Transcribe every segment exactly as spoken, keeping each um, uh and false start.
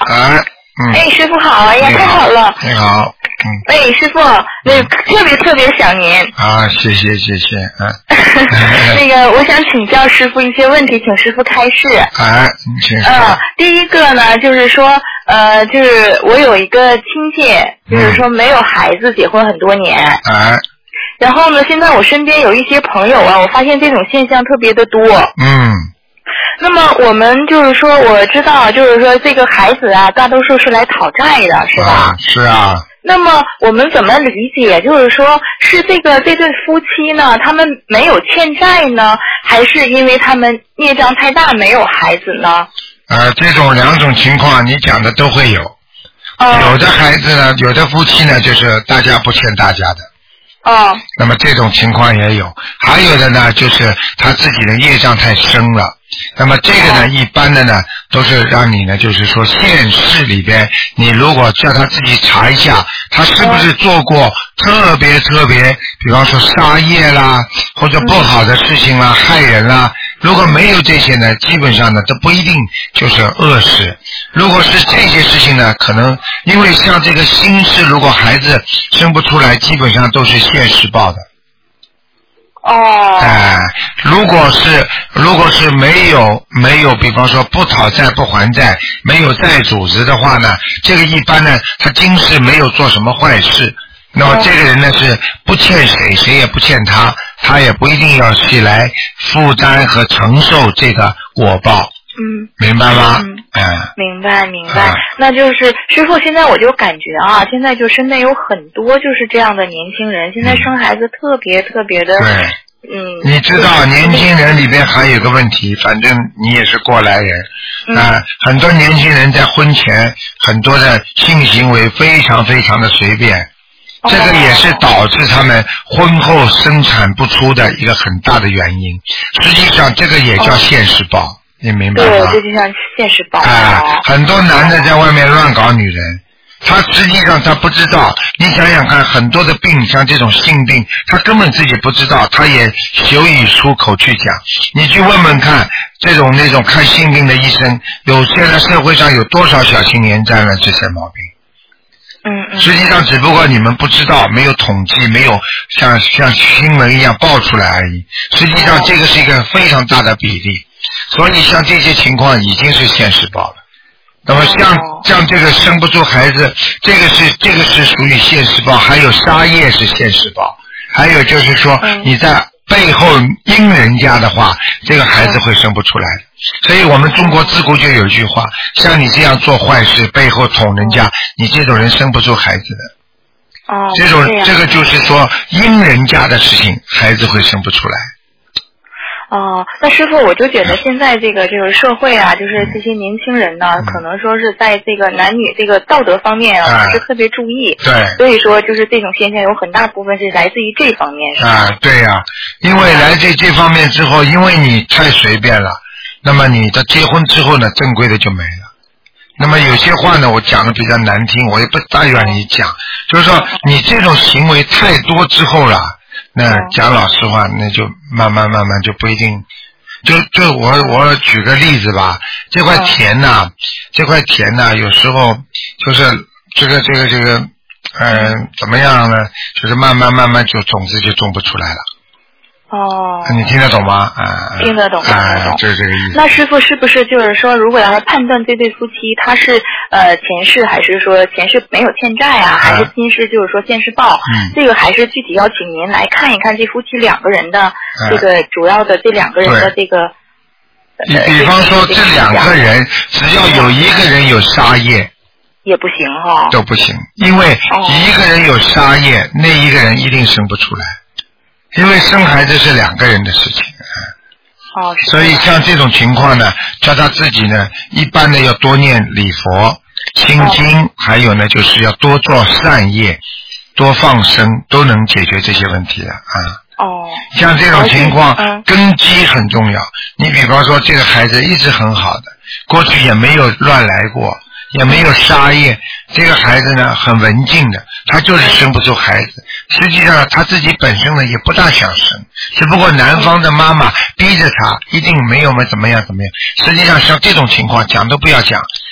啊，嗯。 哎，师傅好！哎呀，太好了！ 你好，嗯。 哎，师傅，那个特别特别想您。 啊，谢谢谢谢，嗯。 那个，我想请教师傅一些问题，请师傅开示。 哎，你请说。 嗯，第一个呢，就是说，呃，就是我有一个亲戚，就是说没有孩子，结婚很多年。 哎。 然后呢，现在我身边有一些朋友啊，我发现这种现象特别的多。 嗯。 那么我们就是说，我知道，就是说这个孩子啊，大多数是来讨债的，是吧？ 啊，是啊。 那么我们怎么理解？就是说，是这个这对夫妻呢，他们没有欠债呢，还是因为他们孽障太大没有孩子呢？ 呃，这种两种情况你讲的都会有。哦。有的孩子呢，有的夫妻呢，就是大家不欠大家的。 哦。 那么这种情况也有，还有的呢，就是他自己的业障太深了。那么这个呢，一般的呢，都是让你呢，就是说现世里边，你如果叫他自己查一下，他是不是做过特别特别，比方说杀业啦，或者不好的事情啦，害人啦。如果没有这些呢，基本上呢，都不一定就是恶事。如果是这些事情呢，可能因为像这个心事，如果孩子生不出来，基本上都是现世报的。 哦。 哎、呃，如果是如果是没有没有，比方说不讨债不还债，没有债主子的话呢，这个一般呢，他今世没有做什么坏事，那么这个人呢是不欠谁，谁也不欠他，他也不一定要去来负担和承受这个果报。 嗯， 明白吗？ 嗯， 嗯， 明白明白、 嗯。 那就是师傅，现在我就感觉啊，现在就身边有很多就是这样的年轻人，现在生孩子特别特别的。 对。 嗯。 你知道年轻人里边还有个问题，反正你也是过来人啊、呃嗯，很多年轻人在婚前很多的性行为非常非常的随便。这个也是导致他们婚后生产不出的一个很大的原因。实际上，这个也叫现世报，哦、你明白吗？ 对，这就像现世报。 啊、呃，很多男的在外面乱搞女人，他实际上他不知道。你想想看，很多的病，像这种性病，他根本自己不知道，他也羞于出口去讲。你去问问看，这种那种看性病的医生，有现在社会上有多少小青年沾了这些毛病？ 嗯嗯， 实际上只不过你们不知道，没有统计，没有像像新闻一样报出来而已。实际上这个是一个非常大的比例，所以像这些情况已经是现世报了。那么像像这个生不出孩子，这个是这个是属于现世报，还有杀业是现世报，还有就是说你在背后阴人家的话，这个孩子会生不出来的。所以我们中国自古就有一句话，像你这样做坏事背后捅人家，你这种人生不出孩子的。 哦。 这种这个就是说阴人家的事情，孩子会生不出来。 哦，那师傅，我就觉得现在这个这个社会啊，就是这些年轻人呢，嗯、可能说是在这个男女这个道德方面啊，不是特别注意。 对。 所以说，就是这种现象有很大部分是来自于这方面。是吧？ 啊，对呀、啊，因为来自这方面之后，因为你太随便了，那么你的结婚之后呢，正规的就没了。那么有些话呢，我讲的比较难听，我也不大愿意讲，就是说你这种行为太多之后了。那讲老实话，那就慢慢慢慢就不一定。就就我我举个例子吧，这块田呐、嗯，这块田呐，有时候就是这个这个这个，嗯、呃，怎么样呢？就是慢慢慢慢就种子就种不出来了。 哦。 你听得懂吗？啊， 听得懂，听得懂。 就是这个意思。 那师傅是不是就是说，如果要是判断这对夫妻他是呃前世还是说前世没有欠债啊，还是今世就是说现世报？嗯。这个还是具体要请您来看一看这夫妻两个人的这个主要的这两个人的这个。 你比方说这两个人，只要有一个人有杀业。 也不行哈、哦。 都不行，因为一个人有杀业，哦、那一个人一定生不出来。因为生孩子是两个人的事情， 哦， 所以像这种情况呢，叫他自己呢，一般的要多念礼佛、心经，哦、还有呢，就是要多做善业，多放生，都能解决这些问题的啊。 哦， 像这种情况， 嗯、 根基很重要。你比方说，这个孩子一直很好的，过去也没有乱来过，也没有杀业，这个孩子呢很文静的，他就是生不出孩子。实际上他自己本身呢也不大想生，只不过男方的妈妈逼着他，一定没有嘛怎么样怎么样。实际上像这种情况讲都不要讲，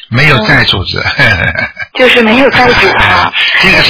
没有债主子。 就是没有债主啊。 这个